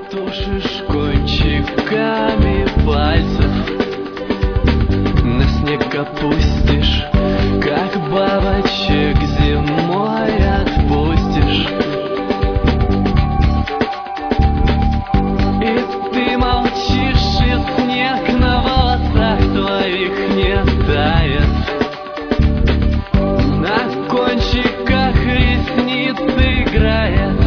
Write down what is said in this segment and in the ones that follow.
тушишь кончиками пальцев, на снег опустишь, как бабочек зимой отпустишь. И ты молчишь, и снег на волосах твоих не тает, на кончиках ресниц играет.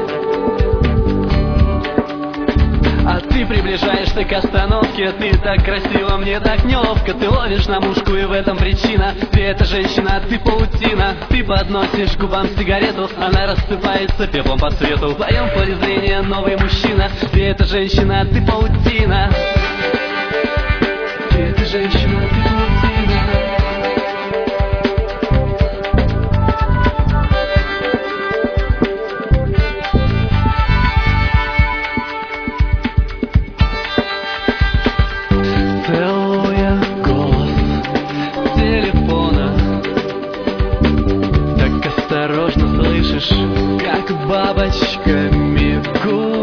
А ты приближаешься к остановке, ты так красиво, мне так неловко. Ты ловишь на мушку, и в этом причина. Ты эта женщина, ты паутина. Ты подносишь к губам сигарету, она рассыпается пеплом по цвету. В твоем поле зрения новый мужчина. Ты эта женщина, ты паутина. Ты эта женщина, ты паутина. Целуя голос телефона, так осторожно слышишь, как бабочка мигует.